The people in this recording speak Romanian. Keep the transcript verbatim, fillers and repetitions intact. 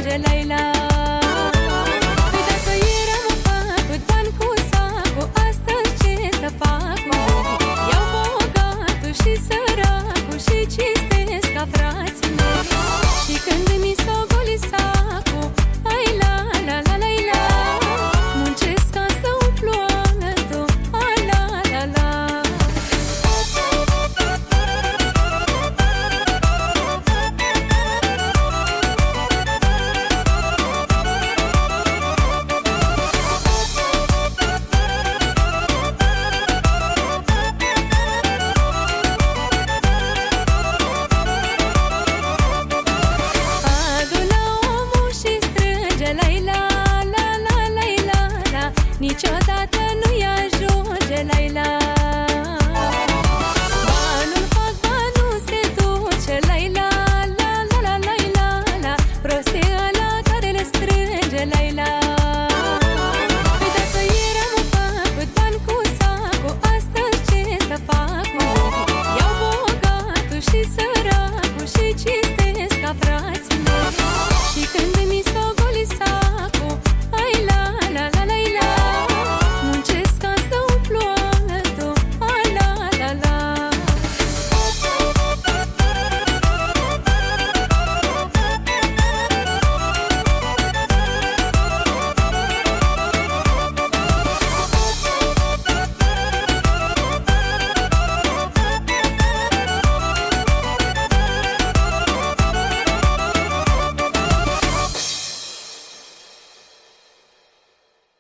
strângere, Laila. Păi dacă eram făcut bani cu sacul, astăzi ce să fac? Iau bogatul și săracul și cistesc ca frații mei. Și când mi s-o goli sacul, ai la la la la la, muncesc ca să umplu alătul, ai la la la. Niciodată